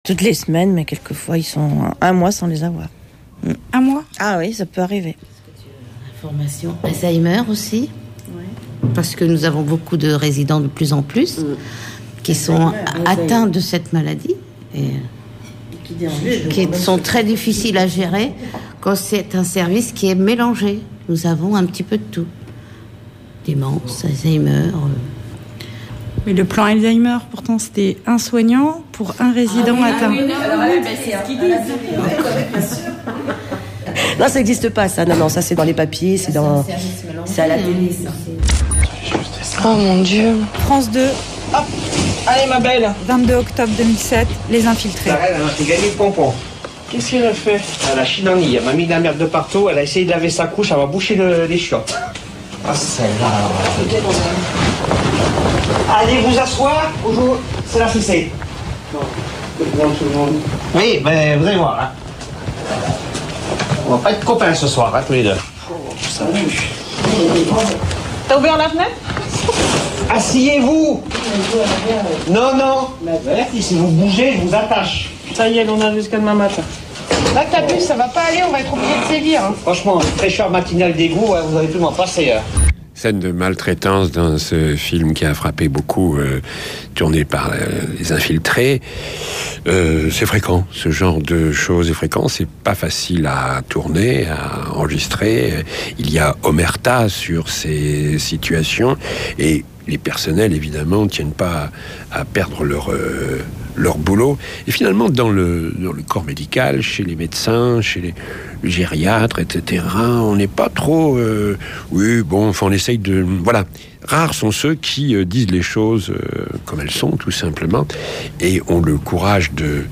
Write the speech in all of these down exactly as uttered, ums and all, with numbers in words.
Toutes les semaines, mais quelquefois, ils sont un mois sans les avoir. Un mois ? Ah oui, ça peut arriver. Formation Alzheimer aussi, oui. Parce que nous avons beaucoup de résidents de plus en plus mmh. qui sont Alzheimer, atteints de cette maladie et qui, qui sont très difficiles à gérer quand c'est un service qui est mélangé. Nous avons un petit peu de tout. Démence, Alzheimer... Mais le plan Alzheimer, pourtant, c'était un soignant pour un résident ah, oui, atteint. Ah, oui, non, alors, oui, c'est ce qu'ils disent. Non, ça n'existe pas, ça. Non, non, ça, c'est dans les papiers, c'est, dans... c'est à la télé, ça. Oh, mon Dieu. France deux. Hop, allez, ma belle. vingt-deux octobre deux mille sept, Les Infiltrés. La reine, elle m'a fait gagner le pompon. Qu'est-ce qu'elle a fait ? Elle a chinani, elle m'a mis de la merde de partout, elle a essayé de laver sa couche, elle m'a bouché le, les chiottes. Ah, celle-là. Allez vous asseoir, bonjour, c'est la fessée. Non, tout le monde. Oui, ben vous allez voir, hein. On va pas être copains ce soir, hein, tous les deux. Oh, ça pue. T'as ouvert la fenêtre ? Asseyez-vous. Non, non. Si vous bougez, je vous attache. Ça y est, on a jusqu'à demain matin. Là que t'as pu, ça va pas aller, on va être obligé de sévir. Hein. Franchement, fraîcheur matinale d'égout, vous avez pu m'en passer. Hein. Scène de maltraitance dans ce film qui a frappé beaucoup, euh, tourné par euh, Les Infiltrés. Euh, c'est fréquent, ce genre de choses est fréquent. C'est pas facile à tourner, à enregistrer. Il y a omerta sur ces situations et les personnels, évidemment, ne tiennent pas à perdre leur, euh, leur boulot. Et finalement, dans le, dans le corps médical, chez les médecins, chez les, les gériatres, et cetera, on n'est pas trop... Euh, oui, bon, enfin, on essaye de... Voilà. Rares sont ceux qui euh, disent les choses euh, comme elles sont, tout simplement, et ont le courage de...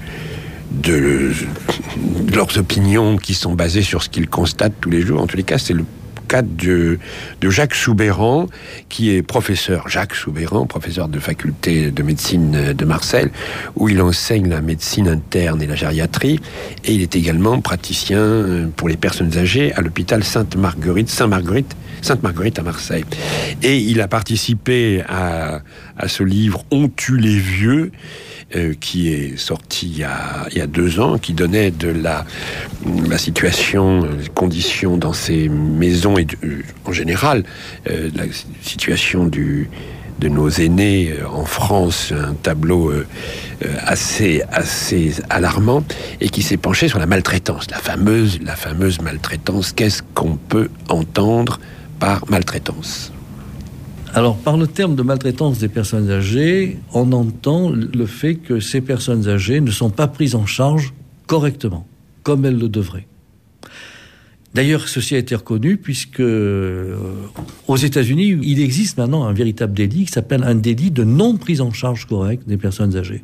De, de leurs opinions qui sont basées sur ce qu'ils constatent tous les jours. En tous les cas, c'est le cas de, de Jacques Soubeyran, qui est professeur, Jacques Soubeyran, professeur de faculté de médecine de Marseille, où il enseigne la médecine interne et la gériatrie, et il est également praticien pour les personnes âgées à l'hôpital Sainte-Marguerite, Sainte-Marguerite, Sainte-Marguerite à Marseille. Et il a participé à, à ce livre « On tue les vieux », Euh, qui est sorti il y, a, il y a deux ans, qui donnait de la, la situation, les conditions dans ces maisons et de, euh, en général, euh, la situation du, de nos aînés euh, en France, un tableau euh, assez, assez alarmant, et qui s'est penché sur la maltraitance, la fameuse, la fameuse maltraitance. Qu'est-ce qu'on peut entendre par maltraitance ? Alors, par le terme de maltraitance des personnes âgées, on entend le fait que ces personnes âgées ne sont pas prises en charge correctement, comme elles le devraient. D'ailleurs, ceci a été reconnu puisque, euh, aux États-Unis, il existe maintenant un véritable délit qui s'appelle un délit de non prise en charge correcte des personnes âgées.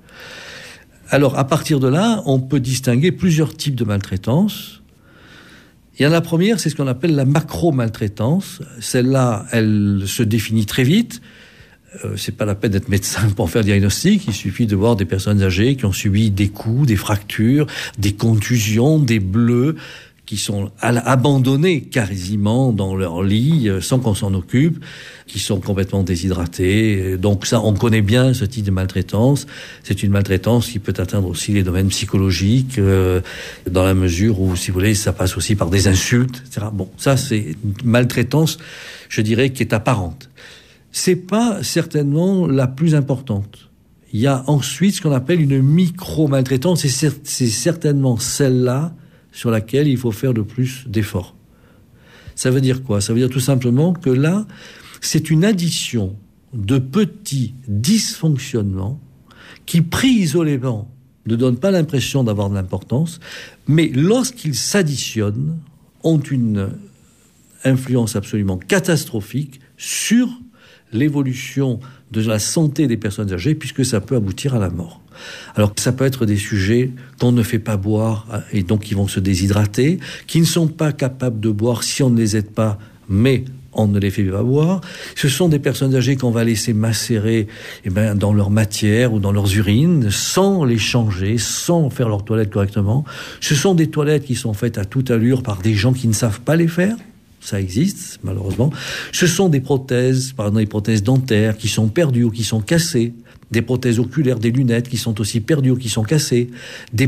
Alors, à partir de là, on peut distinguer plusieurs types de maltraitance. Il y en a la première, c'est ce qu'on appelle la macro-maltraitance. Celle-là, elle se définit très vite. Euh, c'est pas la peine d'être médecin pour faire le diagnostic. Il suffit de voir des personnes âgées qui ont subi des coups, des fractures, des contusions, des bleus, qui sont abandonnés quasiment dans leur lit sans qu'on s'en occupe, qui sont complètement déshydratés. Donc ça, on connaît bien ce type de maltraitance. C'est une maltraitance qui peut atteindre aussi les domaines psychologiques, euh, dans la mesure où, si vous voulez, ça passe aussi par des insultes, et cetera. Bon, ça, c'est une maltraitance, je dirais, qui est apparente. C'est pas certainement la plus importante. Il y a ensuite ce qu'on appelle une micro-maltraitance, et c'est, c'est certainement celle-là sur laquelle il faut faire le plus d'efforts. Ça veut dire quoi ? Ça veut dire tout simplement que là, c'est une addition de petits dysfonctionnements qui, pris isolément, ne donnent pas l'impression d'avoir de l'importance, mais lorsqu'ils s'additionnent, ont une influence absolument catastrophique sur l'évolution de la santé des personnes âgées, puisque ça peut aboutir à la mort. Alors, ça peut être des sujets qu'on ne fait pas boire, et donc qui vont se déshydrater, qui ne sont pas capables de boire si on ne les aide pas, mais on ne les fait pas boire. Ce sont des personnes âgées qu'on va laisser macérer eh ben, dans leur matière ou dans leurs urines, sans les changer, sans faire leurs toilettes correctement. Ce sont des toilettes qui sont faites à toute allure par des gens qui ne savent pas les faire. Ça existe, malheureusement. Ce sont des prothèses, par exemple des prothèses dentaires, qui sont perdues ou qui sont cassées. des prothèses oculaires, des lunettes qui sont aussi perdues ou qui sont cassées, des